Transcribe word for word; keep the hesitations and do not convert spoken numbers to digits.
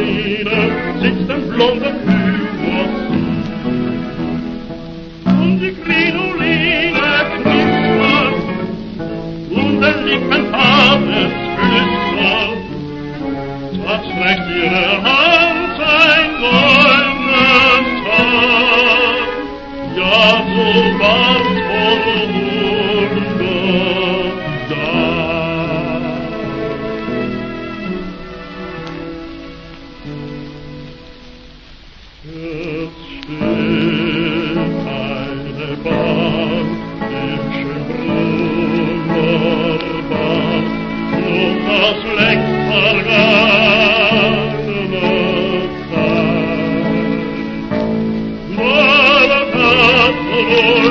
Lehne sitzt ein blonder Übersee. Und die Krinoline knispert und der Lippen flüstert, da streckt ihre Hand ein goldenes Tag, ja, so war's vor hundert Jahren. Jetzt steht eine Bahn im Schönbrunner Bad, und das längst vergangene Zeit. Weil das Herz